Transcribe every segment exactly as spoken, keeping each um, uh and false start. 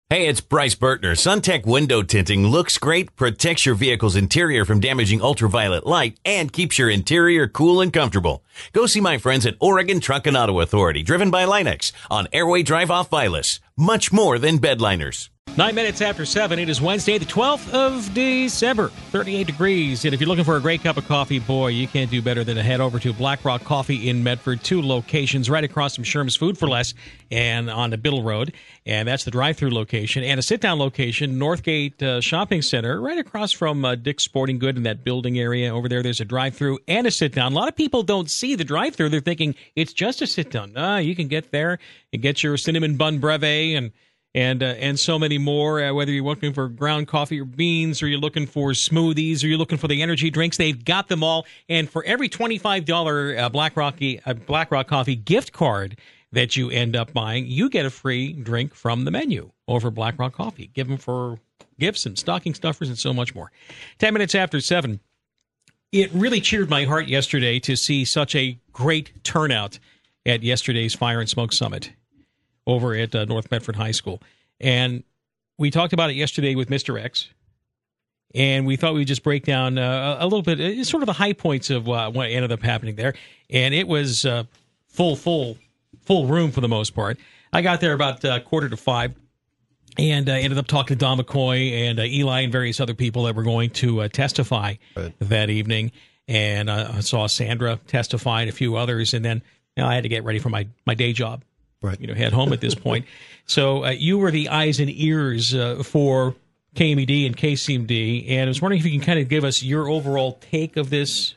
Hey, it's Bryce Bertner. SunTech Window Tinting looks great, protects your vehicle's interior from damaging ultraviolet light, and keeps your interior cool and comfortable. Go see my friends at Oregon Truck and Auto Authority, driven by Linex, on Airway Drive off Vilas. Much more than bed liners. Nine minutes after seven, it is Wednesday, the twelfth of December, thirty-eight degrees. And if you're looking for a great cup of coffee, boy, you can't do better than to head over to Black Rock Coffee in Medford. Two locations right across from Sherm's Food for Less and on the Biddle Road. And that's the drive-through location. And a sit-down location, Northgate uh, Shopping Center, right across from uh, Dick's Sporting Good in that building area. Over there, there's a drive-through and a sit-down. A lot of people don't see the drive-through. They're thinking it's just a sit-down. Ah, you can get there and get your cinnamon bun brevet and And uh, and so many more, uh, whether you're looking for ground coffee or beans, or you're looking for smoothies, or you're looking for the energy drinks, they've got them all. And for every twenty-five dollars uh, Black, Rocky, uh, Black Rock Coffee gift card that you end up buying, you get a free drink from the menu over Black Rock Coffee. Give them for gifts and stocking stuffers and so much more. Ten minutes after seven, it really cheered my heart yesterday to see such a great turnout at yesterday's Fire and Smoke Summit over at uh, North Medford High School. And we talked about it yesterday with Mister X, and we thought we'd just break down uh, a little bit, uh, sort of the high points of uh, what ended up happening there. And it was uh, full, full, full room for the most part. I got there about uh, quarter to five, and uh, ended up talking to Don McCoy and uh, Eli and various other people that were going to uh, testify right. that evening. And uh, I saw Sandra testify and a few others, and then you know, I had to get ready for my, my day job. Right. You know, head home at this point. So uh, you were the eyes and ears uh, for K M E D and K C M D, and I was wondering if you can kind of give us your overall take of this.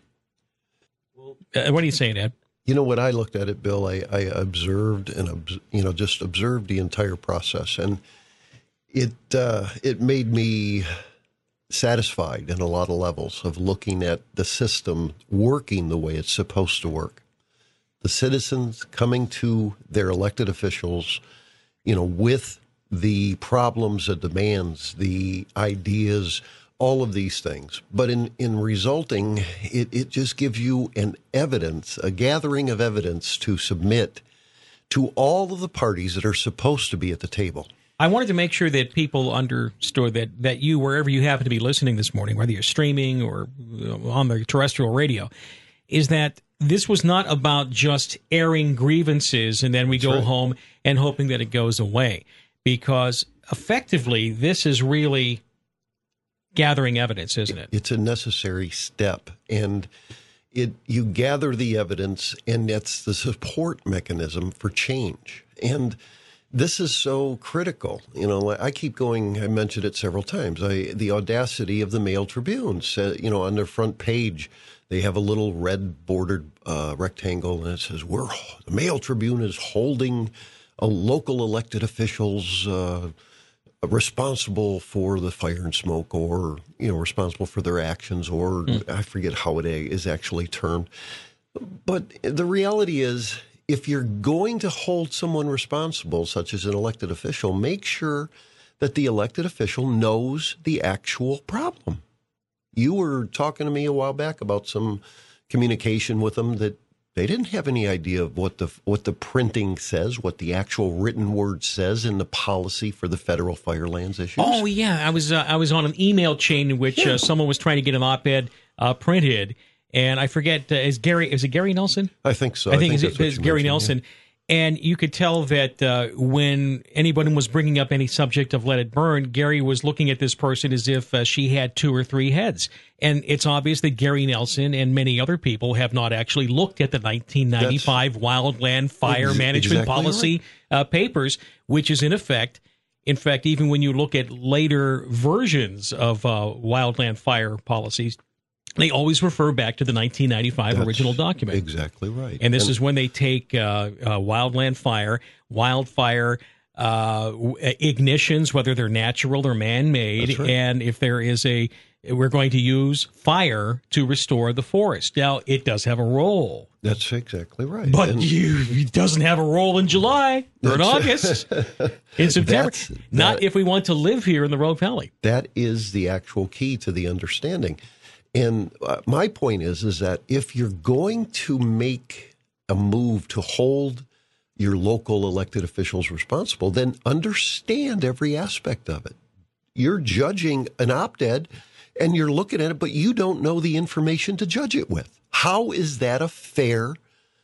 Uh, what are you saying, Ed? You know, when I looked at it, Bill, I, I observed and, you know, just observed the entire process, and it uh, it made me satisfied in a lot of levels of looking at the system working the way it's supposed to work. The citizens coming to their elected officials, you know, with the problems, the demands, the ideas, all of these things. But in, in resulting, it, it just gives you an evidence, a gathering of evidence to submit to all of the parties that are supposed to be at the table. I wanted to make sure that people understood that, that you, wherever you happen to be listening this morning, whether you're streaming or on the terrestrial radio, is that this was not about just airing grievances and then we That's go right. home and hoping that it goes away. Because effectively, this is really gathering evidence, isn't it? It's a necessary step. And it you gather the evidence, and that's the support mechanism for change. And this is so critical. You know, I keep going, I mentioned it several times, I, the audacity of the Mail Tribune. Uh, you know, on their front page, they have a little red bordered uh, rectangle, and it says, "We're the Mail Tribune is holding a local elected officials uh, responsible for the fire and smoke, or you know, responsible for their actions, or mm. I forget how it is actually termed." But the reality is, if you're going to hold someone responsible, such as an elected official, make sure that the elected official knows the actual problem. You were talking to me a while back about some communication with them that they didn't have any idea of what the what the printing says, what the actual written word says in the policy for the federal firelands issues. Oh yeah, I was uh, I was on an email chain in which yeah. uh, someone was trying to get an op-ed uh, printed, and I forget uh, is Gary is it Gary Nelson? I think so. I think, I think it's, it's Gary Nelson. Yeah. And you could tell that uh, when anybody was bringing up any subject of Let It Burn, Gary was looking at this person as if uh, she had two or three heads. And it's obvious that Gary Nelson and many other people have not actually looked at the nineteen ninety-five That's Wildland Fire ex- Management exactly Policy right. uh, papers, which is in effect, in fact, even when you look at later versions of uh, wildland fire policies, they always refer back to the nineteen ninety-five That's original document. Exactly right. And this and, is when they take uh, uh, wildland fire, wildfire uh, ignitions, whether they're natural or man-made, right. and if there is a, we're going to use fire to restore the forest. Now, it does have a role. That's exactly right. But and, you, it doesn't have a role in July or in August, in September. Not that, if we want to live here in the Rogue Valley. That is the actual key to the understanding. And uh, my point is, is that if you're going to make a move to hold your local elected officials responsible, then understand every aspect of it. You're judging an op-ed and you're looking at it, but you don't know the information to judge it with. How is that a fair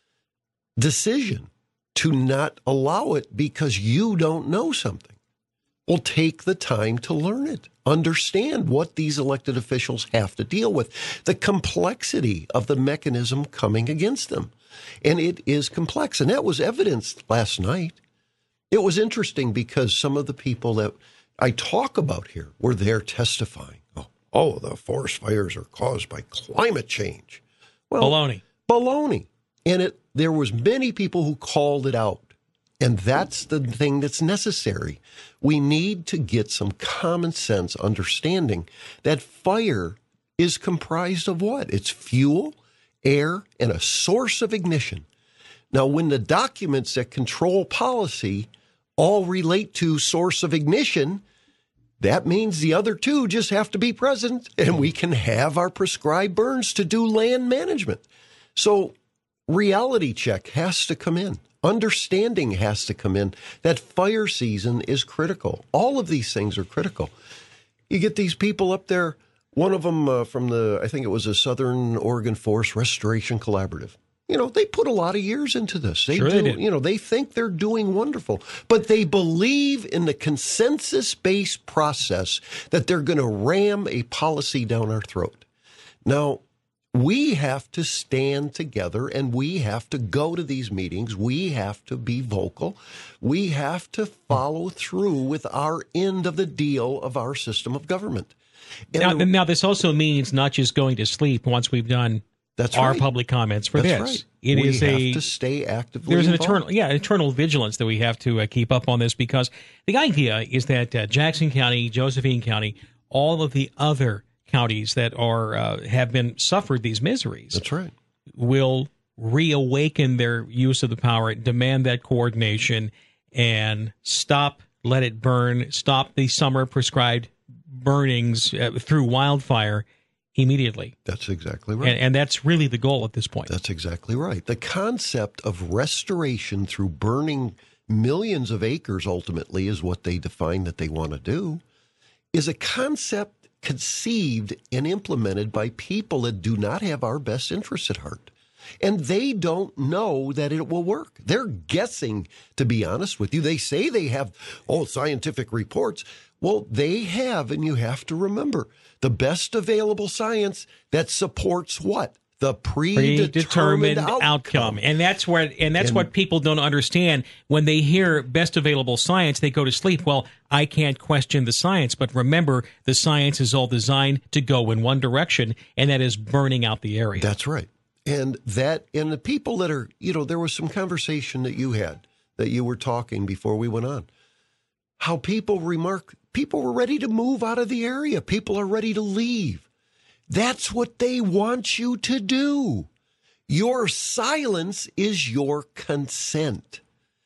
decision to not allow it because you don't know something? Well, take the time to learn it. Understand what these elected officials have to deal with, the complexity of the mechanism coming against them. And it is complex. And that was evidenced last night. It was interesting because some of the people that I talk about here were there testifying. Oh, oh the forest fires are caused by climate change. Well, baloney. Baloney. And it, there was many people who called it out. And that's the thing that's necessary. We need to get some common sense understanding that fire is comprised of what? It's fuel, air, and a source of ignition. Now, when the documents that control policy all relate to source of ignition, that means the other two just have to be present, and we can have our prescribed burns to do land management. So reality check has to come in. Understanding has to come in that fire season is critical. All of these things are critical. You get these people up there, one of them uh, from the, I think it was a Southern Oregon Forest Restoration Collaborative. You know, they put a lot of years into this. They sure do, they do. You know, they think they're doing wonderful, but they believe in the consensus-based process that they're going to ram a policy down our throat. Now, we have to stand together and we have to go to these meetings. We have to be vocal. We have to follow through with our end of the deal of our system of government. And Now, the, now, this also means not just going to sleep once we've done that's our right. public comments for that's this. Right. It we is have a, to stay actively There's an involved. eternal, yeah, eternal vigilance that we have to uh, keep up on this, because the idea is that uh, Jackson County, Josephine County, all of the other counties that are uh, have been suffered these miseries. That's right. Will reawaken their use of the power, demand that coordination, and stop, let it burn, stop the summer prescribed burnings uh, through wildfire immediately. That's exactly right. And, and that's really the goal at this point. That's exactly right. The concept of restoration through burning millions of acres ultimately is what they define that they want to do, is a concept conceived and implemented by people that do not have our best interests at heart. And they don't know that it will work. They're guessing, to be honest with you. They say they have, oh, scientific reports. Well, they have, and you have to remember, the best available science that supports what? The predetermined, predetermined outcome. outcome. And that's where and that's And- what people don't understand. When they hear best available science, they go to sleep. Well, I can't question the science, but remember, the science is all designed to go in one direction, and that is burning out the area. That's right. And that, and the people that are, you know, there was some conversation that you had, that you were talking before we went on, how people remark, people were ready to move out of the area. People are ready to leave. That's what they want you to do. Your silence is your consent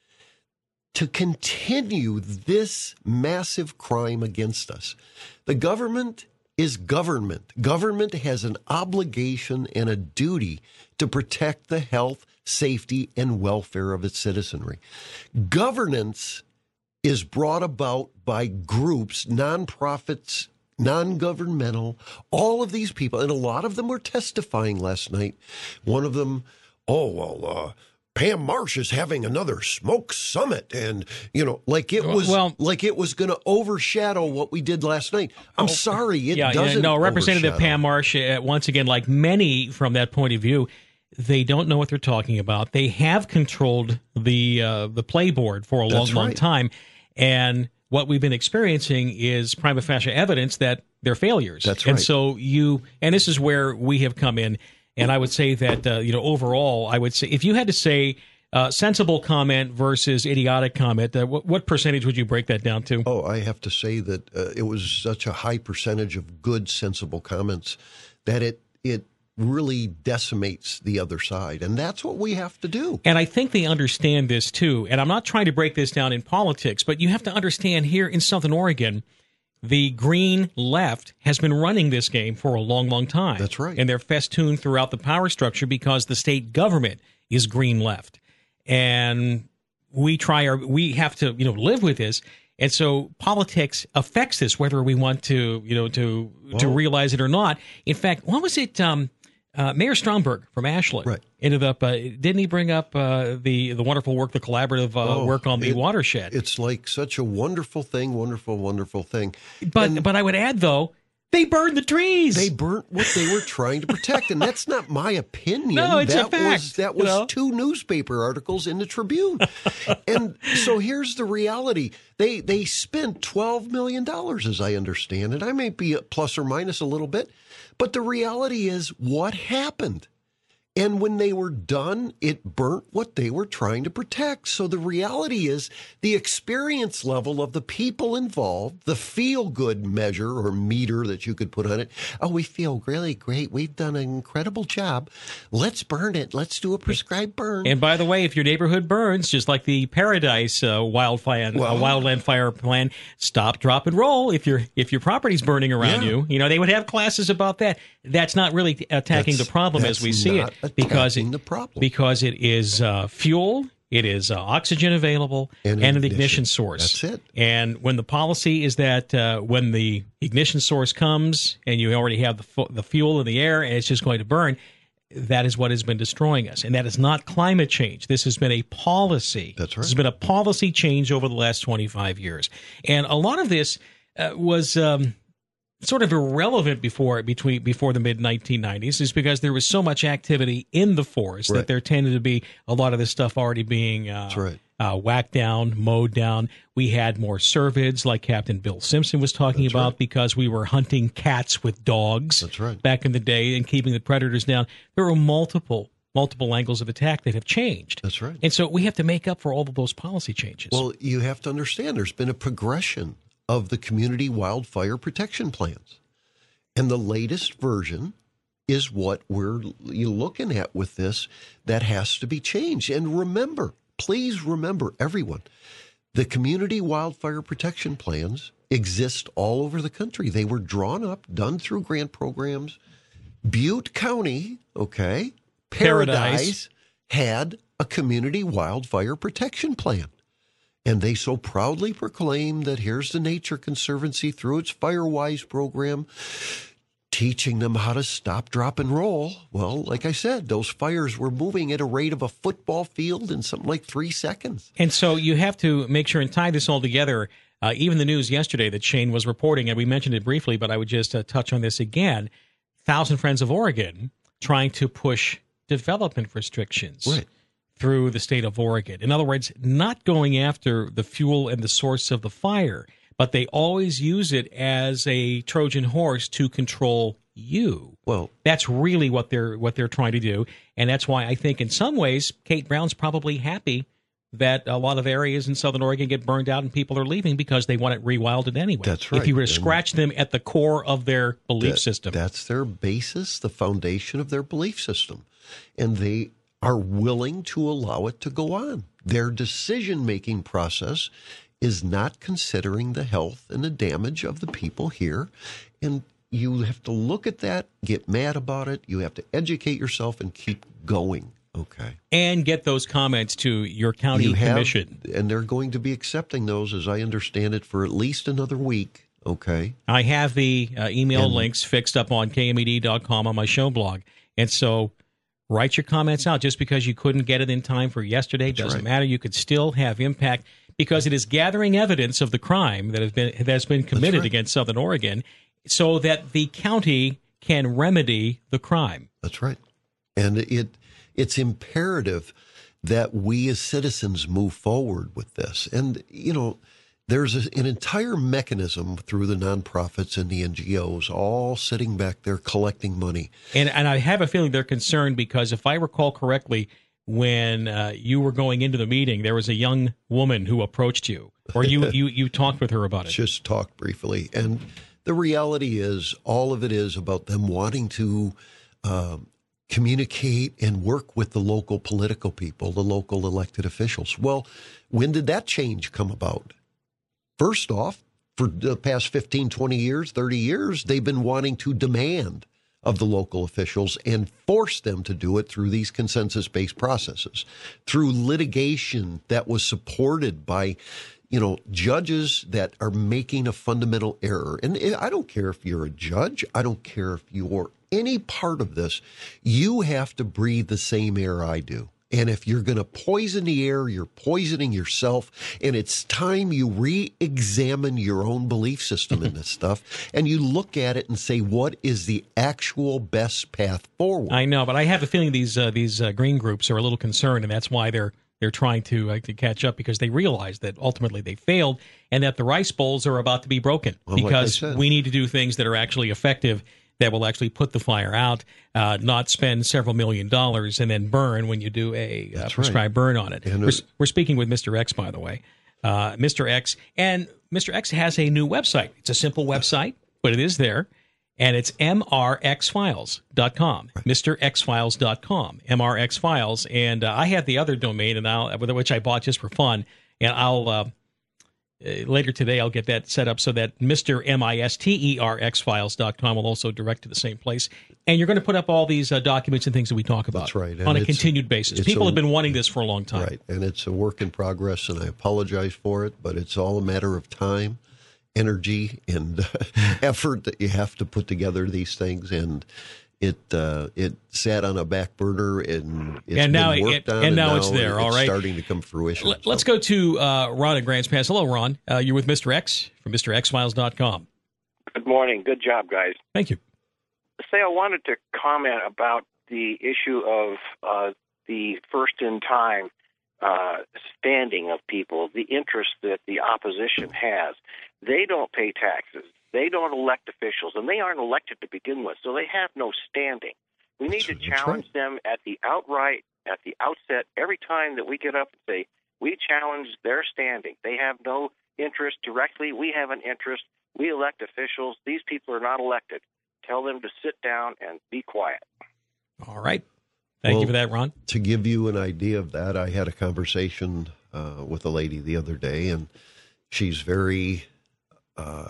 to continue this massive crime against us. The government is government. Government has an obligation and a duty to protect the health, safety, and welfare of its citizenry. Governance is brought about by groups, nonprofits, non-governmental, all of these people, and a lot of them were testifying last night. One of them, oh, well, uh, Pam Marsh is having another smoke summit, and, you know, like it was Well, like it was going to overshadow what we did last night. I'm sorry, it yeah, doesn't yeah, no, Representative overshadow. Pam Marsh, uh, once again, like many from that point of view, they don't know what they're talking about. They have controlled the uh, the playboard for a long, That's long right. time, and what we've been experiencing is prima facie evidence that they're failures. That's And right. so you, and this is where we have come in, and I would say that, uh, you know, overall, I would say, if you had to say uh, sensible comment versus idiotic comment, uh, what, what percentage would you break that down to? Oh, I have to say that uh, it was such a high percentage of good, sensible comments that it it really decimates the other side. And that's what we have to do. And I think they understand this, too. And I'm not trying to break this down in politics, but you have to understand here in Southern Oregon, the green left has been running this game for a long, long time. That's right. And they're festooned throughout the power structure because the state government is green left. And we try our, we have to, you know, live with this. And so politics affects this, whether we want to, you know, to Whoa. to realize it or not. In fact, what was it? Um, uh, Mayor Stromberg from Ashland right. ended up, uh, didn't he bring up uh, the the wonderful work, the collaborative uh, oh, work on the it, watershed? It's like such a wonderful thing, wonderful, wonderful thing. But and but I would add, though, they burned the trees. They burnt what they were trying to protect, and that's not my opinion. No, it's that a fact. Was, that was you know? two newspaper articles in the Tribune. And so here's the reality. They they spent twelve million dollars, as I understand it. I may be plus or minus a little bit, but the reality is what happened. And when they were done, it burnt what they were trying to protect. So the reality is the experience level of the people involved, the feel-good measure or meter that you could put on it. Oh, we feel really great. We've done an incredible job. Let's burn it. Let's do a prescribed burn. And by the way, if your neighborhood burns, just like the Paradise uh, wildfire, well, uh, wildland fire plan, stop, drop, and roll. If your if your property's burning around yeah. you, you know they would have classes about that. That's not really attacking that's, the problem as we see it. Because it, the problem. because it is uh, fuel, it is uh, oxygen available, and, and an ignition. ignition source. That's it. And when the policy is that uh, when the ignition source comes and you already have the, fu- the fuel in the air and it's just going to burn, that is what has been destroying us. And that is not climate change. This has been a policy. That's right. This has been a policy change over the last twenty-five years. And a lot of this uh, was... Um, sort of irrelevant before between before the mid nineteen nineties is because there was so much activity in the forest right. that there tended to be a lot of this stuff already being uh, right. uh, whacked down, mowed down. We had more cervids, like Captain Bill Simpson was talking That's about, right. because we were hunting cats with dogs That's right. back in the day and keeping the predators down. There were multiple multiple angles of attack that have changed. That's right. And so we have to make up for all of those policy changes. Well, you have to understand there's been a progression of the community wildfire protection plans. And the latest version is what we're looking at with this that has to be changed. And remember, please remember, everyone, the community wildfire protection plans exist all over the country. They were drawn up, done through grant programs. Butte County, okay, Paradise, Paradise. had a community wildfire protection plan. And they so proudly proclaim that here's the Nature Conservancy through its Firewise program, teaching them how to stop, drop, and roll. Well, like I said, those fires were moving at a rate of a football field in something like three seconds. And so you have to make sure and tie this all together. Uh, even the news yesterday that Shane was reporting, and we mentioned it briefly, but I would just uh, touch on this again. Thousand Friends of Oregon trying to push development restrictions. Right. Through the state of Oregon. In other words, not going after the fuel and the source of the fire, but they always use it as a Trojan horse to control you. Well, that's really what they're what they're trying to do, and that's why I think in some ways Kate Brown's probably happy that a lot of areas in Southern Oregon get burned out and people are leaving because they want it rewilded anyway. That's right. If you were to scratch them at the core of their belief that, system. That's their basis, the foundation of their belief system. And they are willing to allow it to go on. Their decision-making process is not considering the health and the damage of the people here. And you have to look at that, get mad about it. You have to educate yourself and keep going. Okay. And get those comments to your county you have, commission. And they're going to be accepting those, as I understand it, for at least another week. Okay. I have the uh, email and, links fixed up on K M E D dot com on my show blog. And so write your comments out. Just because you couldn't get it in time for yesterday That's doesn't right. matter. You could still have impact because it is gathering evidence of the crime that has been that has been committed right. against Southern Oregon so that the county can remedy the crime. That's right. And it it's imperative that we as citizens move forward with this. And, you know, there's a, an entire mechanism through the nonprofits and the N G Os all sitting back there collecting money. And and I have a feeling they're concerned because if I recall correctly, when uh, you were going into the meeting, there was a young woman who approached you, or you, you, you talked with her about it. Just talked briefly. And the reality is all of it is about them wanting to um, communicate and work with the local political people, the local elected officials. Well, when did that change come about? First off, for the past fifteen, twenty years, thirty years, they've been wanting to demand of the local officials and force them to do it through these consensus-based processes, through litigation that was supported by, you know, judges that are making a fundamental error. And I don't care if you're a judge. I don't care if you're any part of this. You have to breathe the same air I do. And if you're going to poison the air, you're poisoning yourself. And it's time you re-examine your own belief system in this stuff. And you look at it and say, what is the actual best path forward? I know, but I have a feeling these uh, these uh, green groups are a little concerned, and that's why they're they're trying to, uh, to catch up, because they realize that ultimately they failed and that the rice bowls are about to be broken, well, because like we need to do things that are actually effective, that will actually put the fire out, uh, not spend several million dollars and then burn when you do a uh, prescribed right. burn on it. We're, we're speaking with Mister X, by the way. Uh, Mister X, and Mister X has a new website. It's a simple website, but it is there, and it's M R X files dot com, right. Mister X files dot com, M R X Files, and uh, I have the other domain, and I'll, which I bought just for fun, and I'll... Uh, Uh, later today, I'll get that set up so that Mister M I S T E R X Files dot com will also direct to the same place. And you're going to put up all these uh, documents and things that we talk about. That's right. On a continued basis. People a, have been wanting this for a long time. Right. And it's a work in progress, and I apologize for it, but it's all a matter of time, energy, and effort that you have to put together these things. And It uh, it sat on a back burner, and it's and now, been worked it, on, and, and now, now it's there. It's all right, starting to come fruition. L- let's go to uh, Ron at Grants Pass. Hello, Ron. Uh, you're with Mister X from Mister X Files dot com. Good morning. Good job, guys. Thank you. Say, I wanted to comment about the issue of uh, the first-in-time uh, standing of people, the interest that the opposition has. They don't pay taxes. They don't elect officials, and they aren't elected to begin with, so they have no standing. We need that's, to challenge right. them at the outright, at the outset, every time that we get up and say, we challenge their standing. They have no interest directly. We have an interest. We elect officials. These people are not elected. Tell them to sit down and be quiet. All right. Thank well, you for that, Ron. To give you an idea of that, I had a conversation uh, with a lady the other day, and she's very... Uh,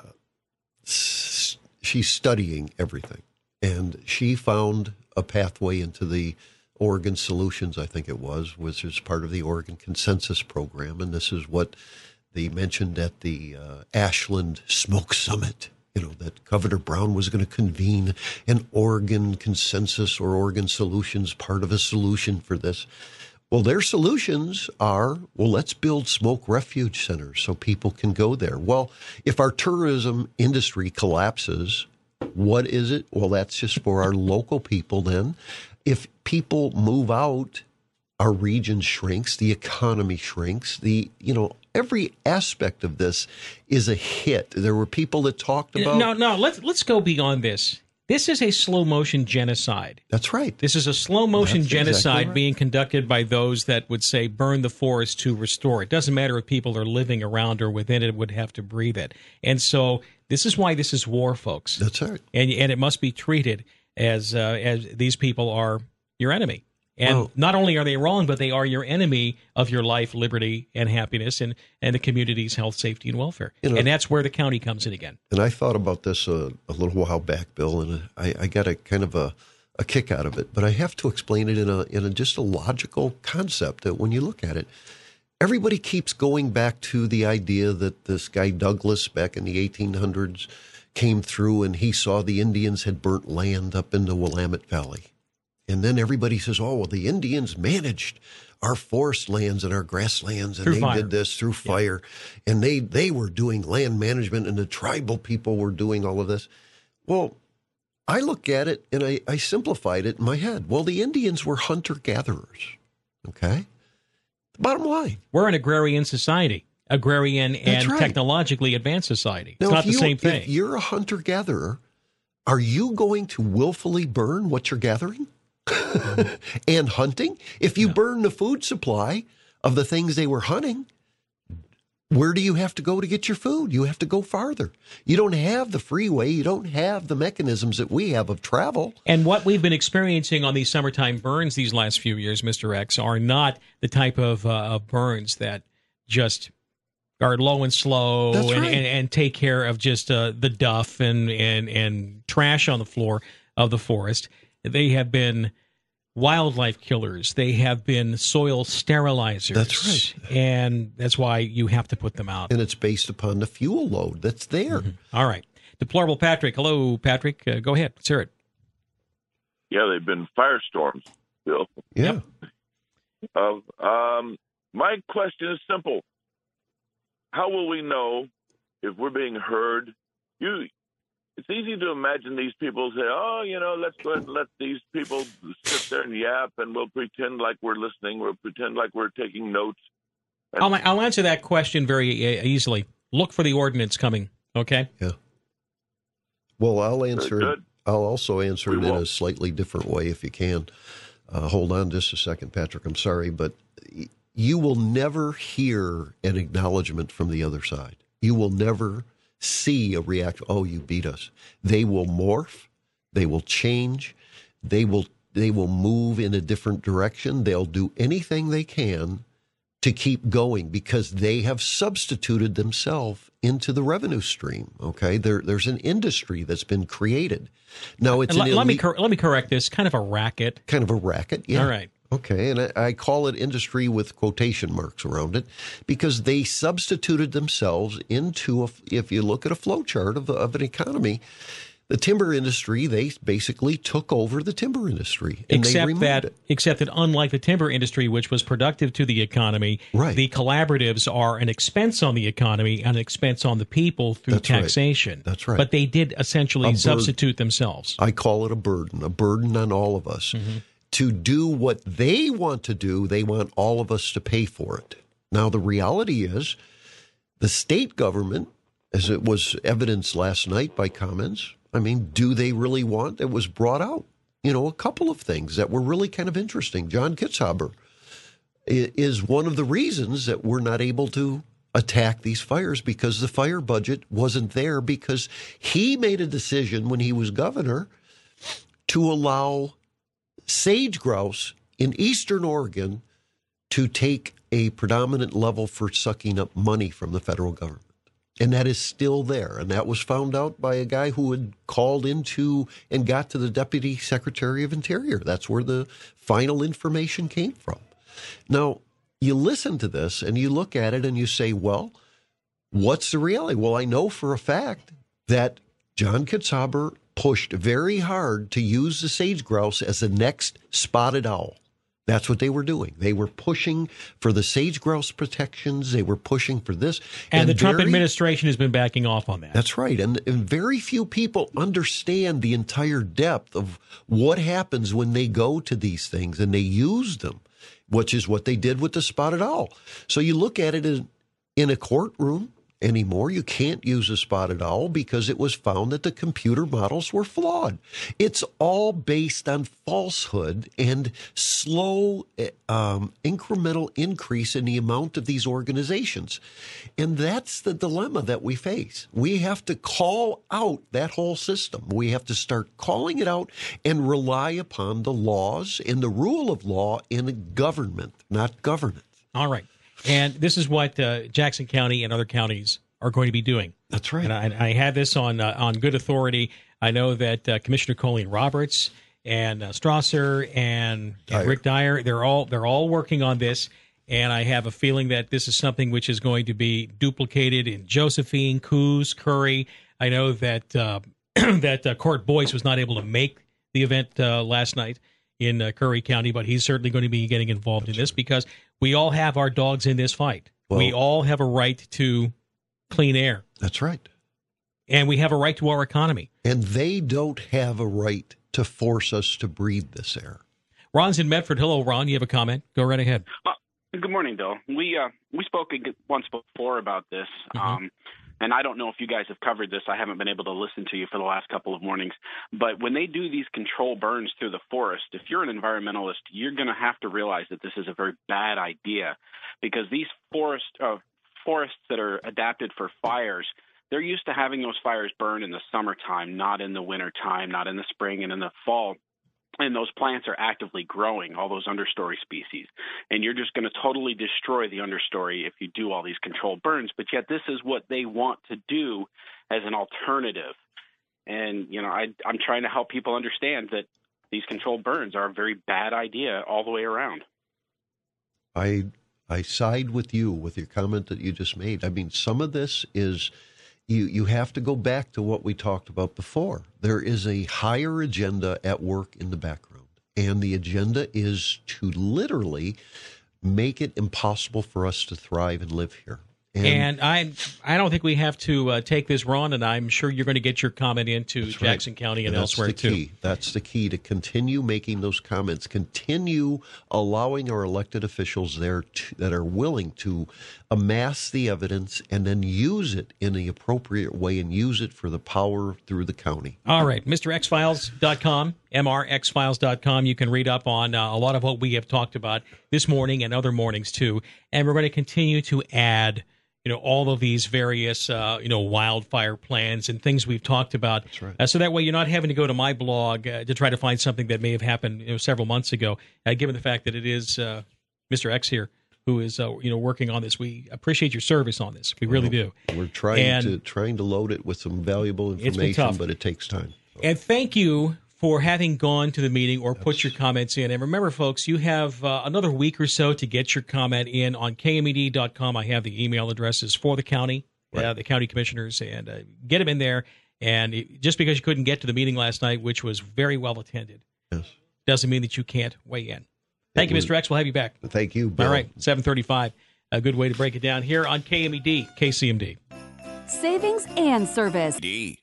she's studying everything, and she found a pathway into the Oregon Solutions, I think it was, which is part of the Oregon Consensus Program, and this is what they mentioned at the uh, Ashland Smoke Summit, you know, that Governor Brown was going to convene an Oregon Consensus or Oregon Solutions, part of a solution for this. Well, their solutions are, well, let's build smoke refuge centers so people can go there. Well, if our tourism industry collapses, what is it? Well, that's just for our local people then. If people move out, our region shrinks, the economy shrinks, the, you know, every aspect of this is a hit. There were people that talked about... No, no, let's, let's go beyond this. This is a slow-motion genocide. That's right. This is a slow-motion That's genocide exactly right. being conducted by those that would say burn the forest to restore it. Doesn't matter if people are living around or within it, would have to breathe it. And so this is why this is war, folks. That's right. And and it must be treated as uh, as these people are your enemy. And well, not only are they wrong, but they are your enemy of your life, liberty, and happiness, and, and the community's health, safety, and welfare. You know, and that's where the county comes in again. And I thought about this a, a little while back, Bill, and I, I got a kind of a, a kick out of it. But I have to explain it in a in a, just a logical concept that when you look at it, everybody keeps going back to the idea that this guy Douglas back in the eighteen hundreds came through and he saw the Indians had burnt land up in the Willamette Valley. And then everybody says, oh, well, the Indians managed our forest lands and our grasslands, and through they fire. did this through fire. Yeah. And they, they were doing land management, and the tribal people were doing all of this. Well, I look at it, and I, I simplified it in my head. Well, the Indians were hunter-gatherers, okay? The bottom line. We're an agrarian society, agrarian and right. technologically advanced society. It's now, not the you, same thing. If you're a hunter-gatherer, are you going to willfully burn what you're gathering? And hunting? If you no. burn the food supply of the things they were hunting, where do you have to go to get your food? You have to go farther. You don't have the freeway. You don't have the mechanisms that we have of travel. And what we've been experiencing on these summertime burns these last few years, Mister X, are not the type of, uh, of burns that just are low and slow and, right. and, and take care of just uh, the duff and, and, and trash on the floor. of the forest. They have been wildlife killers. They have been soil sterilizers. That's right. And that's why you have to put them out. And it's based upon the fuel load that's there. Mm-hmm. All right. Deplorable Patrick. Hello, Patrick. Uh, go ahead. Let's hear it. Yeah, they've been firestorms, Bill. Yeah. Uh, um, my question is simple. How will we know if we're being heard? You, it's easy to imagine these people say, oh, you know, let's go ahead and let these people sit there and yap, and we'll pretend like we're listening. We'll pretend like we're taking notes. And- I'll, I'll answer that question very easily. Look for the ordinance coming, okay? Yeah. Well, I'll answer it. Good. I'll also answer We it in will. a slightly different way if you can. Uh, hold on just a second, Patrick. I'm sorry, but you will never hear an acknowledgement from the other side. You will never see a reaction. Oh, you beat us. They will morph. They will change. They will they will move in a different direction. They'll do anything they can to keep going because they have substituted themselves into the revenue stream. Okay, there, there's an industry that's been created. Now it's And an let, let me elite, cor- let me correct this. Kind of a racket. kind of a racket. Yeah. All right. Okay, and I, I call it industry with quotation marks around it because they substituted themselves into, a, if you look at a flow chart of, of an economy, the timber industry, they basically took over the timber industry. And they Except removed that, it. except that, unlike the timber industry, which was productive to the economy, Right. the collaboratives are an expense on the economy, an expense on the people through That's right. taxation. That's right. But they did essentially A burden. substitute themselves. I call it a burden, a burden on all of us. Mm-hmm. To do what they want to do, they want all of us to pay for it. Now, the reality is the state government, as it was evidenced last night by comments, I mean, do they really want? It was brought out, you know, a couple of things that were really kind of interesting. John Kitzhaber i- is one of the reasons that we're not able to attack these fires because the fire budget wasn't there because he made a decision when he was governor to allow sage grouse in eastern Oregon to take a predominant level for sucking up money from the federal government. And that is still there. And that was found out by a guy who had called into and got to the Deputy Secretary of Interior. That's where the final information came from. Now, you listen to this and you look at it and you say, well, what's the reality? Well, I know for a fact that John Kitzhaber pushed very hard to use the sage grouse as the next spotted owl. That's what they were doing. They were pushing for the sage grouse protections. They were pushing for this. And, the Trump very- administration has been backing off on that. That's right. And, and very few people understand the entire depth of what happens when they go to these things and they use them, which is what they did with the spotted owl. So you look at it in, in a courtroom anymore. You can't use a spotted owl because it was found that the computer models were flawed. It's all based on falsehood and slow um, incremental increase in the amount of these organizations. And that's the dilemma that we face. We have to call out that whole system. We have to start calling it out and rely upon the laws and the rule of law in government, not governance. All right. And this is what uh, Jackson County and other counties are going to be doing. That's right. And I, I had this on uh, on good authority. I know that uh, Commissioner Colleen Roberts and uh, Strasser and, and Dyer. Rick Dyer, they're all they're all working on this. And I have a feeling that this is something which is going to be duplicated in Josephine, Coos, Curry. I know that uh, that uh, Court Boyce was not able to make the event uh, last night in uh, Curry County, but he's certainly going to be getting involved in this because we all have our dogs in this fight. Well- we all have a right to clean air, That's right. and we have a right to our economy. And they don't have a right to force us to breathe this air. Ron's in Medford. Hello, Ron. You have a comment? Go right ahead. Uh, good morning, Bill. We uh, we spoke ag- once before about this, Mhm. um, and I don't know if you guys have covered this. I haven't been able to listen to you for the last couple of mornings. But when they do these control burns through the forest, if you're an environmentalist, you're going to have to realize that this is a very bad idea because these forest uh, forests that are adapted for fires, they're used to having those fires burn in the summertime, not in the wintertime, not in the spring and in the fall. And those plants are actively growing, all those understory species. And you're just going to totally destroy the understory if you do all these controlled burns. But yet this is what they want to do as an alternative. And, you know, I, I'm trying to help people understand that these controlled burns are a very bad idea all the way around. I I side with you with your comment that you just made. I mean, some of this is you you have to go back to what we talked about before. There is a higher agenda at work in the background, and the agenda is to literally make it impossible for us to thrive and live here. And, and I I don't think we have to uh, take this, Ron, and I'm sure you're going to get your comment into Jackson right. County and, and that's elsewhere, the too. Key. That's the key, to continue making those comments, continue allowing our elected officials there to, that are willing to amass the evidence and then use it in the appropriate way and use it for the power through the county. All right, Mister X Files dot com, M R X Files dot com. You can read up on uh, a lot of what we have talked about this morning and other mornings, too. And we're going to continue to add you know, all of these various, uh, you know, wildfire plans and things we've talked about. That's right. Uh, so that way you're not having to go to my blog uh, to try to find something that may have happened you know, several months ago. Uh, given the fact that it is uh, Mister X here who is, uh, you know, working on this. We appreciate your service on this. We really do. We're trying and to trying to load it with some valuable information, but it takes time. So. And thank you for having gone to the meeting or That's... put your comments in. And remember, folks, you have uh, another week or so to get your comment in on K M E D dot com. I have the email addresses for the county, right. uh, the county commissioners, and uh, get them in there. And it, just because you couldn't get to the meeting last night, which was very well attended, yes. doesn't mean that you can't weigh in. Thank it you, was... Mister X. We'll have you back. Thank you, Bill. All right, seven thirty-five. A good way to break it down here on K M E D, K C M D. Savings and service. D.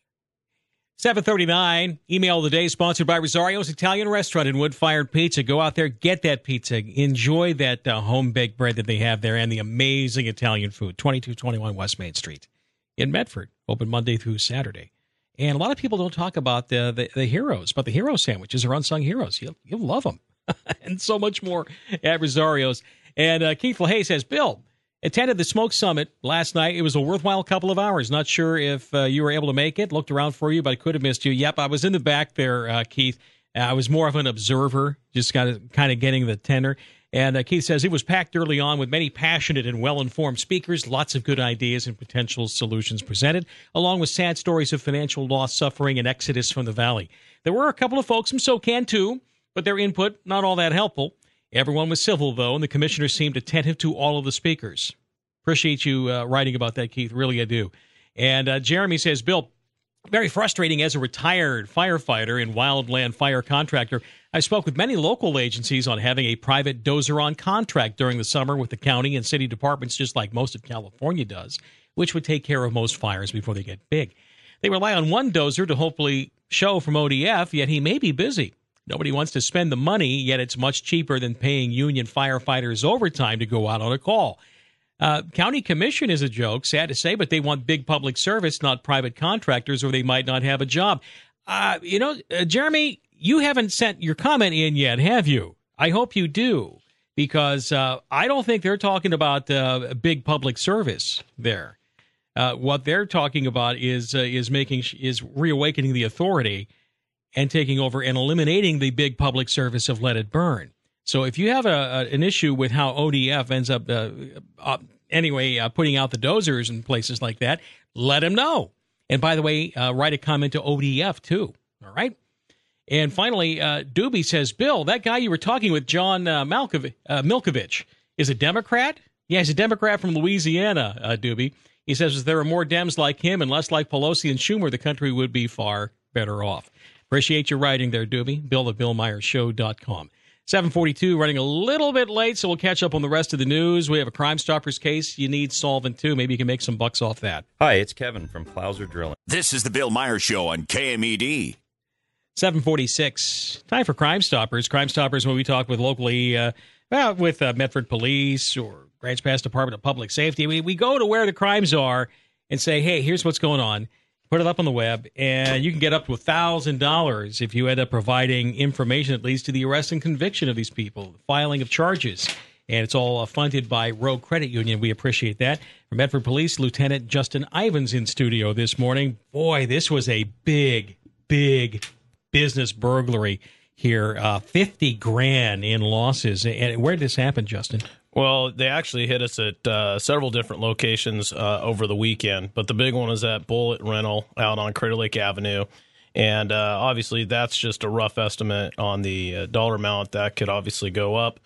seven thirty-nine, email of the day sponsored by Rosario's Italian Restaurant and Wood-Fired Pizza. Go out there, get that pizza, enjoy that uh, home-baked bread that they have there and the amazing Italian food. twenty-two twenty-one West Main Street in Medford, open Monday through Saturday. And a lot of people don't talk about the the, the heroes, but the hero sandwiches are unsung heroes. You'll, you'll love them. And so much more at Rosario's. And uh, Keith LaHaye says, Bill, attended the Smoke Summit last night. It was a worthwhile couple of hours. Not sure if uh, you were able to make it. Looked around for you, but I could have missed you. Yep, I was in the back there, uh, Keith. Uh, I was more of an observer, just kind of kind of getting the tenor. And uh, Keith says it was packed early on with many passionate and well-informed speakers, lots of good ideas and potential solutions presented, along with sad stories of financial loss, suffering, and exodus from the valley. There were a couple of folks from SoCan, too, but their input not all that helpful. Everyone was civil, though, and the commissioner seemed attentive to all of the speakers. Appreciate you uh, writing about that, Keith. Really, I do. And uh, Jeremy says, Bill, very frustrating as a retired firefighter and wildland fire contractor. I spoke with many local agencies on having a private dozer on contract during the summer with the county and city departments, just like most of California does, which would take care of most fires before they get big. They rely on one dozer to hopefully show from O D F, yet he may be busy. Nobody wants to spend the money, yet it's much cheaper than paying union firefighters overtime to go out on a call. Uh, county commission is a joke, sad to say, but they want big public service, not private contractors, or they might not have a job. Uh, you know, uh, Jeremy, you haven't sent your comment in yet, have you? I hope you do, because uh, I don't think they're talking about uh, big public service there. Uh, what they're talking about is uh, is making is reawakening the authority and taking over and eliminating the big public service of let it burn. So if you have a, a an issue with how O D F ends up uh, uh, anyway uh, putting out the dozers and places like that, let them know. And by the way, uh, write a comment to O D F too. All right. And finally, uh, Doobie says, Bill, that guy you were talking with, John uh, Malkovich, uh, Milkovich, is a Democrat? Yeah, he's a Democrat from Louisiana, uh, Doobie. He says if there were more Dems like him and less like Pelosi and Schumer, the country would be far better off. Appreciate your writing there, Doobie. Bill at Bill Myers Show dot com. seven forty-two, running a little bit late, so we'll catch up on the rest of the news. We have a Crime Stoppers case you need solving, too. Maybe you can make some bucks off that. Hi, it's Kevin from Plowser Drilling. This is the Bill Myers Show on K M E D. seven forty-six, time for Crime Stoppers. Crime Stoppers, when we talk with locally, uh, well, with uh, Medford Police or Grants Pass Department of Public Safety. We, we go to where the crimes are and say, hey, here's what's going on. Put it up on the web, and you can get up to one thousand dollars if you end up providing information that leads to the arrest and conviction of these people, the filing of charges. And it's all uh, funded by Rogue Credit Union. We appreciate that. From Medford Police, Lieutenant Justin Ivins in studio this morning. Boy, this was a big, big business burglary here. Uh, fifty grand in losses. And where did this happen, Justin? Well, they actually hit us at uh, several different locations uh, over the weekend, but the big one is at Bullet Rental out on Crater Lake Avenue. And uh, obviously, that's just a rough estimate on the uh, dollar amount. That could obviously go up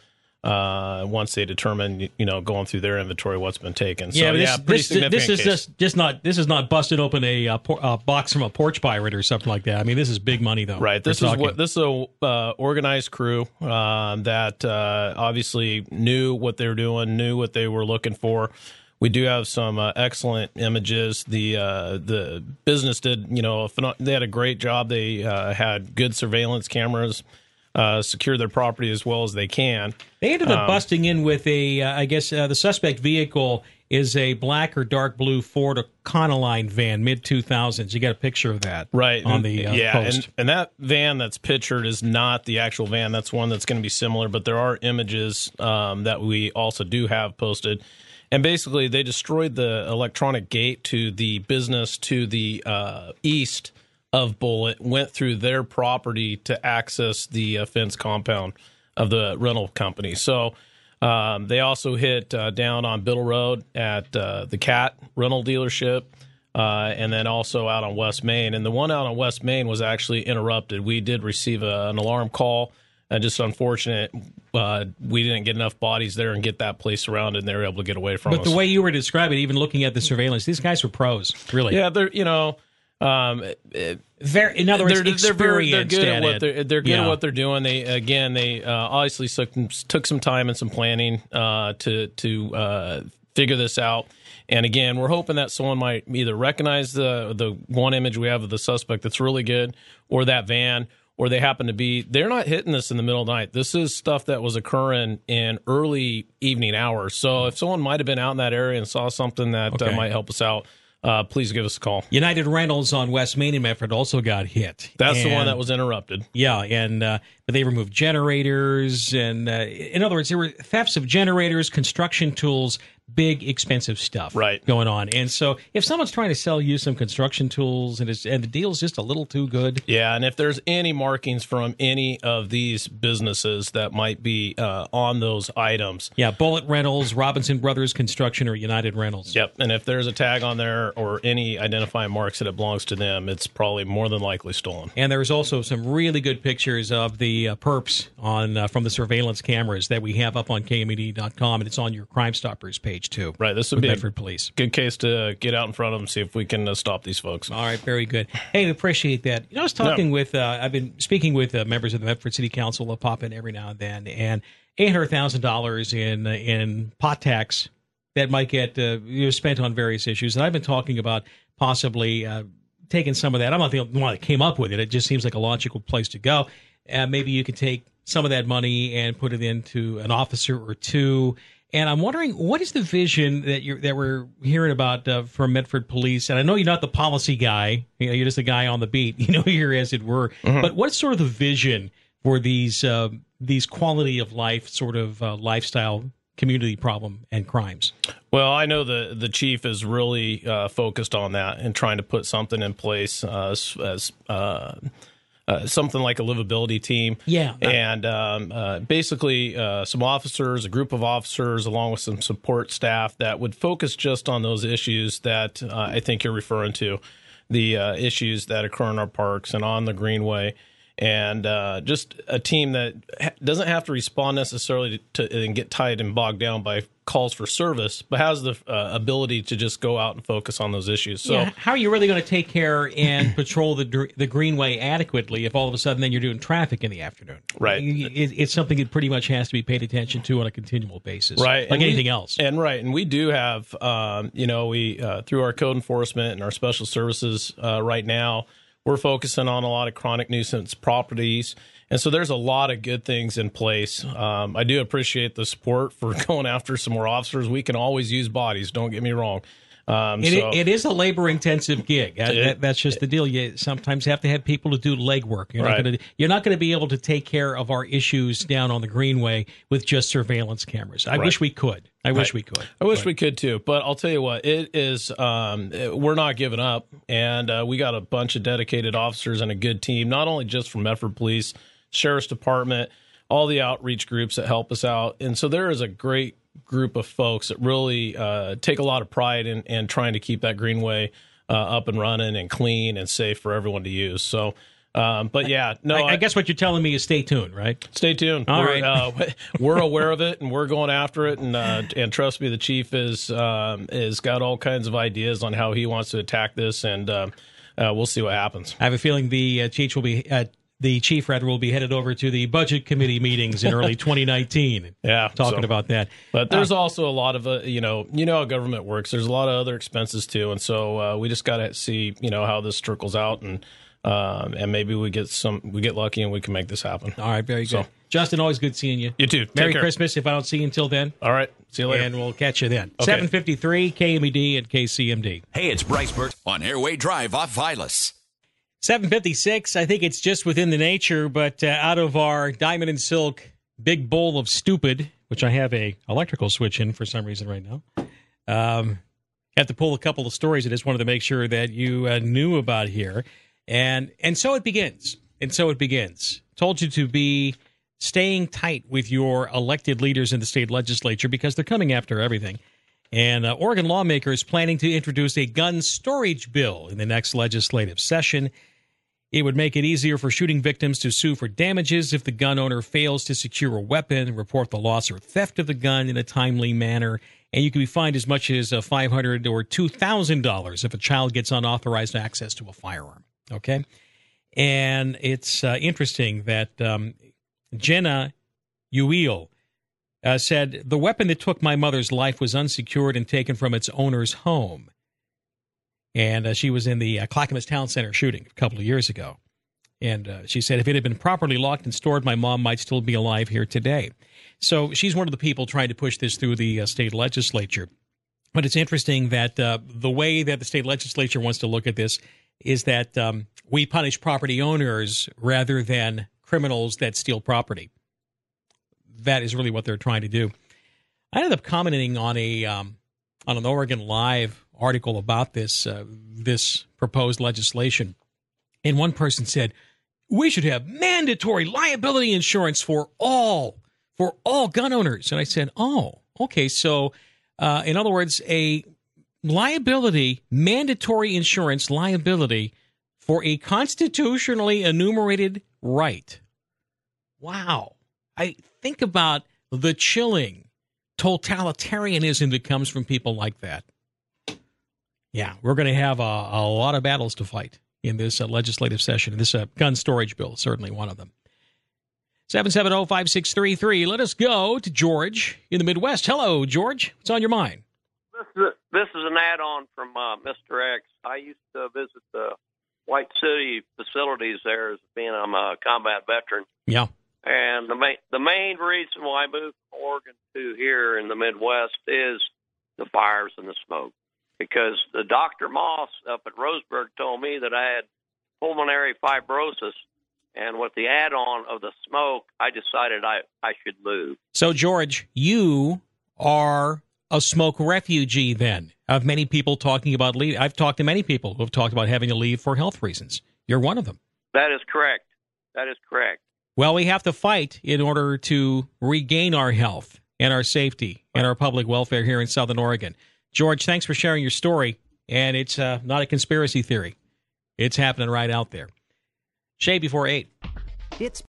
uh, once they determine, you know, going through their inventory what's been taken. So, yeah, this, yeah, pretty this, significant this is case. just just not this is not busted open a, uh, por- a box from a porch pirate or something like that. I mean, this is big money, though. Right. This is what this is a uh, organized crew um, that uh, obviously knew what they were doing, knew what they were looking for. We do have some uh, excellent images. The uh, the business did, you know, they had a great job. They uh, had good surveillance cameras, uh, secure their property as well as they can. They ended up um, busting in with a, uh, I guess uh, the suspect vehicle is a black or dark blue Ford Econoline van, mid two thousands. You got a picture of that right on the uh, yeah, post. And, and that van that's pictured is not the actual van. That's one that's going to be similar, but there are images um, that we also do have posted. And basically, they destroyed the electronic gate to the business to the uh, east of Bullitt, went through their property to access the uh, fence compound of the rental company. So um, they also hit uh, down on Biddle Road at uh, the Cat rental dealership, uh, and then also out on West Main. And the one out on West Main was actually interrupted. We did receive a, an alarm call. Uh, just unfortunate, uh, we didn't get enough bodies there and get that place surrounded, and they were able to get away from but us. But the way you were describing it, even looking at the surveillance, these guys were pros, really. Yeah, they're, you know, um, it, very, in other words, they're, experienced they're, very, they're good at what it. they're, they're good yeah. at what they're doing. They again, they uh, obviously took, took some time and some planning uh, to to uh, figure this out. And again, we're hoping that someone might either recognize the the one image we have of the suspect that's really good, or that van. Or they happen to be, they're not hitting this in the middle of the night. This is stuff that was occurring in early evening hours. So if someone might have been out in that area and saw something that okay. uh, might help us out, uh, please give us a call. United Rentals on West Main in Medford also got hit. That's and, the one that was interrupted. Yeah, and uh, but they removed generators. And uh, in other words, there were thefts of generators, construction tools, big, expensive stuff right. going on. And so if someone's trying to sell you some construction tools and, it's, and the deal's just a little too good. Yeah, and if there's any markings from any of these businesses that might be uh, on those items. Yeah, Bullitt Rentals, Robinson Brothers Construction, or United Rentals. Yep, and if there's a tag on there or any identifying marks that it belongs to them, it's probably more than likely stolen. And there's also some really good pictures of the uh, perps on uh, from the surveillance cameras that we have up on K M E D dot com, and it's on your Crime Stoppers page. Too. Right, this would be Medford a Police. Good case to get out in front of them, see if we can uh, stop these folks. All right, very good. Hey, we appreciate that. You know, I was talking no. with, uh, I've been speaking with uh, members of the Medford City Council. They'll pop in every now and then, and eight hundred thousand dollars in uh, in pot tax that might get uh, you know, spent on various issues. And I've been talking about possibly uh, taking some of that. I'm not the only one that came up with it. It just seems like a logical place to go. Uh, maybe you could take some of that money and put it into an officer or two. And I'm wondering, what is the vision that you're that we're hearing about uh, from Medford Police? And I know you're not the policy guy; you know, you're just a guy on the beat. You know, here as it were. Mm-hmm. But what's sort of the vision for these uh, these quality of life sort of uh, lifestyle community problem and crimes? Well, I know the the chief is really uh, focused on that and trying to put something in place uh, as. as uh, Uh, something like a livability team. Yeah. And um, uh, basically uh, some officers, a group of officers, along with some support staff that would focus just on those issues that uh, I think you're referring to, the uh, issues that occur in our parks and on the Greenway. And uh, just a team that ha- doesn't have to respond necessarily to, to and get tied and bogged down by calls for service, but has the uh, ability to just go out and focus on those issues. So, yeah, how are you really going to take care and patrol the the Greenway adequately if all of a sudden then you're doing traffic in the afternoon? Right. It, it's something that pretty much has to be paid attention to on a continual basis, right? Like and anything we, else. And right, and we do have, um, you know, we uh, through our code enforcement and our special services uh, right now. We're focusing on a lot of chronic nuisance properties. And so there's a lot of good things in place. Um, I do appreciate the support for going after some more officers. We can always use bodies, don't get me wrong. Um, it, so, it is a labor-intensive gig. It, that, that's just the deal. You sometimes have to have people to do legwork. You're, right. not gonna, you're not going to be able to take care of our issues down on the Greenway with just surveillance cameras. I right. wish we could. I right. wish we could. I wish but. we could, too. But I'll tell you what, it is. Um, we're not giving up. And uh, we got a bunch of dedicated officers and a good team, not only just from Medford Police, Sheriff's Department, all the outreach groups that help us out. And so there is a great group of folks that really uh, take a lot of pride in, in trying to keep that Greenway uh, up and running and clean and safe for everyone to use. So, um, but yeah, no, I, I guess what you're telling me is stay tuned, right? Stay tuned. All we're, right. uh, we're aware of it, and we're going after it. And uh, and trust me, the chief is um, is got all kinds of ideas on how he wants to attack this, and uh, uh, we'll see what happens. I have a feeling the uh, chief will be uh, the chief rather will be headed over to the budget committee meetings in early twenty nineteen. Yeah, talking so, about that. But there's uh, also a lot of uh, you know you know how government works. There's a lot of other expenses too, and so uh, we just got to see you know how this trickles out and. Um, and maybe we get some, we get lucky and we can make this happen. All right, very good. So, Justin, always good seeing you. You too. Take Merry care. Christmas if I don't see you until then. All right. See you later. And we'll catch you then. Okay. seven fifty-three K M E D and K C M D. Hey, it's Bryce Burt on Airway Drive off Vilas. seven fifty-six, I think it's just within the nature, but uh, out of our Diamond and Silk big bowl of stupid, which I have a electrical switch in for some reason right now, um, have to pull a couple of stories I just wanted to make sure that you uh, knew about here. And and so it begins. And so it begins. Told you to be staying tight with your elected leaders in the state legislature because they're coming after everything. And uh, Oregon lawmakers planning to introduce a gun storage bill in the next legislative session. It would make it easier for shooting victims to sue for damages if the gun owner fails to secure a weapon, report the loss or theft of the gun in a timely manner. And you can be fined as much as uh, five hundred dollars or two thousand dollars if a child gets unauthorized access to a firearm. Okay? And it's uh, interesting that um, Jenna Ueel uh, said, the weapon that took my mother's life was unsecured and taken from its owner's home. And uh, she was in the uh, Clackamas Town Center shooting a couple of years ago. And uh, she said, if it had been properly locked and stored, my mom might still be alive here today. So she's one of the people trying to push this through the uh, state legislature. But it's interesting that uh, the way that the state legislature wants to look at this is that um, we punish property owners rather than criminals that steal property. That is really what they're trying to do. I ended up commenting on a um, on an Oregon Live article about this uh, this proposed legislation, and one person said we should have mandatory liability insurance for all for all gun owners. And I said, oh, okay, so uh, in other words, a liability, mandatory insurance liability for a constitutionally enumerated right. Wow. I think about the chilling totalitarianism that comes from people like that. Yeah, we're going to have a, a lot of battles to fight in this uh, legislative session. This uh, gun storage bill is certainly one of them. seven seven zero, five six three three. Let us go to George in the Midwest. Hello, George. What's on your mind? This is, this is an add-on from uh, Mister X. I used to visit the White City facilities there as being I'm a combat veteran. Yeah. And the main, the main reason why I moved from Oregon to here in the Midwest is the fires and the smoke. Because the Doctor Moss up at Roseburg told me that I had pulmonary fibrosis, and with the add-on of the smoke, I decided I, I should move. So, George, you are a smoke refugee then, of many people talking about leave. I've talked to many people who have talked about having to leave for health reasons. You're one of them. That is correct. That is correct. Well, we have to fight in order to regain our health and our safety and our public welfare here in Southern Oregon. George, thanks for sharing your story, and it's uh, not a conspiracy theory. It's happening right out there. Shay before eight. It's